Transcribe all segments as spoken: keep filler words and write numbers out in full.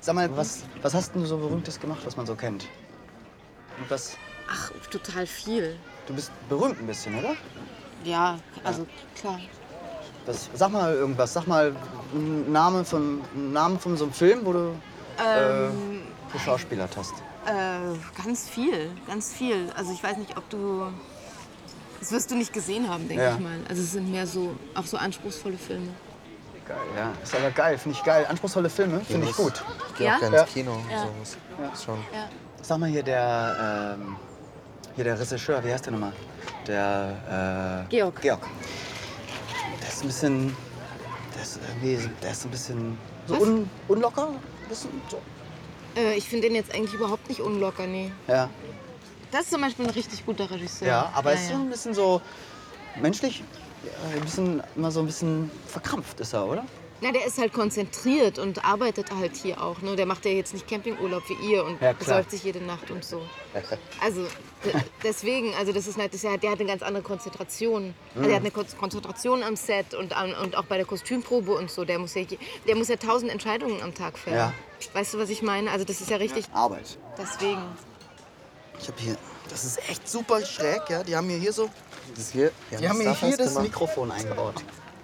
Sag mal, was, was hast denn du so Berühmtes gemacht, was man so kennt? Und was, Ach, total viel. du bist berühmt ein bisschen, oder? Ja, also klar. Was, sag mal irgendwas, sag mal einen Namen von, einen Namen von so einem Film, wo du Ähm, äh, geschauspielert hast. äh, ganz viel, ganz viel. Also ich weiß nicht, ob du... Das wirst du nicht gesehen haben, denke Ja. ich mal. Also es sind mehr so, auch so anspruchsvolle Filme. Geil, ja. Ist aber geil, finde ich geil. Anspruchsvolle Filme, finde ich gut. Ich gehe Ja? auch gerne Ja. ins Kino. und Ja. So. Das schon. Ja. Sag mal hier der, ähm, hier der Regisseur, wie heißt der nochmal? Der, äh, Georg. Georg. Der ist ein bisschen, der ist irgendwie, der ist ein bisschen so Was? un, unlocker, ein bisschen so. Äh, ich finde den jetzt eigentlich überhaupt nicht unlocker, nee. Ja, Das ist zum Beispiel ein richtig guter Regisseur. ja, aber ja, ist so ja. ein bisschen so menschlich, ja, ein bisschen, immer so ein bisschen verkrampft ist er, oder? Na, der ist halt konzentriert und arbeitet halt hier auch. Ne? Der macht ja jetzt nicht Campingurlaub wie ihr und Ja, klar. besäuft sich jede Nacht und so. Also d- deswegen, also das ist halt, das ist ja, der hat eine ganz andere Konzentration. Also der hat eine Kon- Konzentration am Set und, an- und auch bei der Kostümprobe und so. Der muss ja, je- der muss ja tausend Entscheidungen am Tag fällen. Ja. Weißt du, was ich meine? Also das ist ja richtig. Arbeit. Deswegen. Ich habe hier, das ist echt super schräg, ja. Die haben mir hier so, Das hier, die haben mir hier das Mikrofon eingebaut.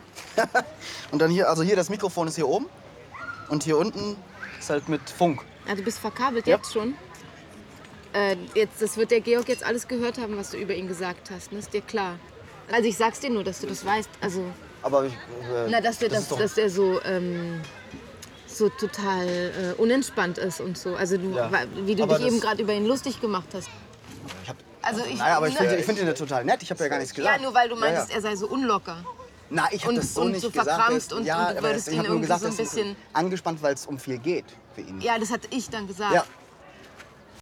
Und dann hier, also hier das Mikrofon ist hier oben und hier unten ist halt mit Funk. Ah, du bist verkabelt Ja. jetzt schon? Äh, jetzt, das wird der Georg jetzt alles gehört haben, was du über ihn gesagt hast. Ne? Ist dir klar? Also ich sag's dir nur, dass du das weißt. Also, Aber ich, äh, na, dass der, das dass, ist doch, dass der so, ähm, so total äh, unentspannt ist und so. Also du, Ja. wa- wie du Aber dich eben das- gerade über ihn lustig gemacht hast. ich hab, Also ich, naja, aber ich ne? finde ich find ihn ja total nett. Ich habe ja gar nichts gesagt. Ja, nur weil du meintest, ja, ja. er sei so unlocker. Na, ich habe und- das so und nicht so gesagt. verkrampft Das- und- ja, und du aber würdest das- ich ihn habe nur irgendwie gesagt, so ein das ist bisschen- angespannt, weil es um viel geht für ihn. Ja, das hatte ich dann gesagt. Ja,